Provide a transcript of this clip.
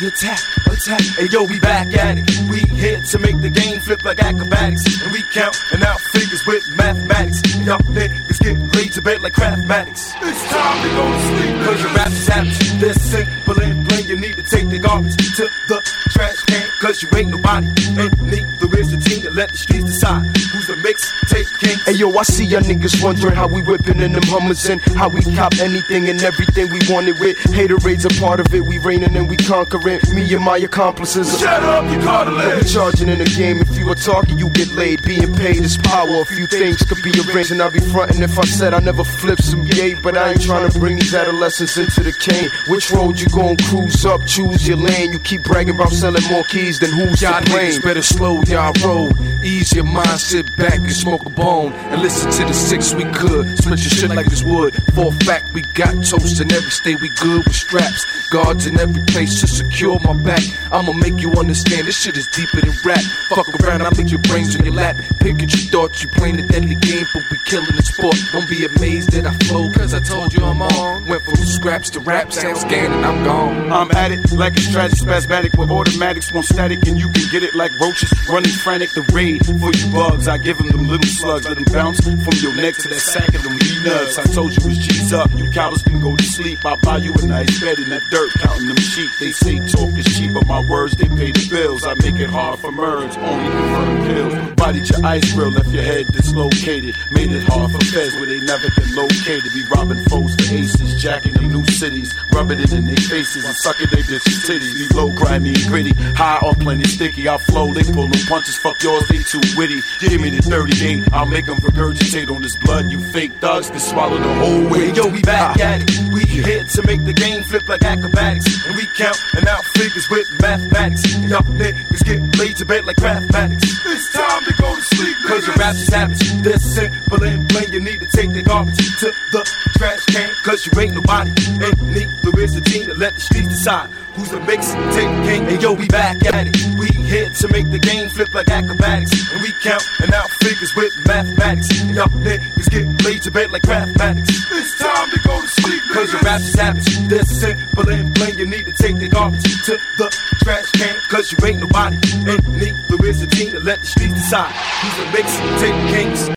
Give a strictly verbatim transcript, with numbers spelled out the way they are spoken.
attack, attack. Hey yo, we back at it. We here to make the game flip like acrobatics. And we counting out figures with mathematics. Y'all niggas get laid to bed like craftmatics. It's time to go to sleep. Cause your rap is savage. They're simple and plain. You need to take the garbage to the trash can. Cause you ain't nobody. And neither is the team to let the streets decide who's the mixtape king. Hey yo, I see y'all niggas wondering how we whipping in them Hummers and how we cop anything and everything we wanted with. Haterades a part of it. We reigning and we conquering. Me and my accomplices. Shut up, you cartilage. We charging in the game. If you a talker, you get laid. Being paid is power. A few things could be arranged, and I'll be frontin' if I said I never flipped some gay. But I ain't trying to bring these adolescents into the cane. Which road you gon' cruise up? Choose your lane. You keep bragging about selling more keys than who's y'all to blame. Niggas better slow y'all roll. Ease your mind, sit back and smoke a bone. And listen to the six we could. Split your shit like it's wood. For a fact, we got toast in every state. We good with straps. Guards in every place to secure my back. I'ma make you understand this shit is deeper than rap. Fuck around, I make your brains on your lap. Pick at your thoughts, you playing a deadly game, but we killing the sport. Don't be amazed that I flow, cause I told you I'm on. Went from scraps to rap, sound scan and I'm gone. I'm at it like it's tragic, spasmatic with automatics, one static, and you can get it like roaches running frantic. The raid for you bugs, I give them them little slugs, let them bounce from your neck to that sack of them wee nuts. I told you it's G's up, you cowards can go to sleep. I buy you a nice bed in that dirt, counting them sheep. They say talk is cheap, but my words they pay the bills. I make it hard for merge, only confirmed kills. Bodied your ice grill, left your head dislocated. Made it hard for feds where they never been located. Be robbing foes for aces, jacking them new cities, rubbing it in their faces and sucking their bitches' titties. Be low, grimy and gritty, high or plenty sticky. I flow, they pull no punches, fuck yours, they too witty. Give me the thirty-eight, I'll make them regurgitate on this blood. You fake thugs can swallow the whole weight. Yo, we back at it. We here to make the game flip like acrobatics. And we counting out figures with mathematics. Y'all niggas get laid to bed like craftmatics. It's time to go to sleep, cause your rap is savage. They're simple and plain. You need to take the garbage to the trash can. Cause you ain't nobody. And neither is the team to let the streets decide who's the mixtape king. And yo, we back at it. We here to make the game flip like acrobatics. And we counting out figures with mathematics. Y'all niggas get laid to bed like craftmatics. It's time to go to sleep, cause your rap is savage. They're simple and plain. You need to take the garbage to the trash can. Cause you ain't nobody. And neither is the team to let the streets decide who's the mixtape kings.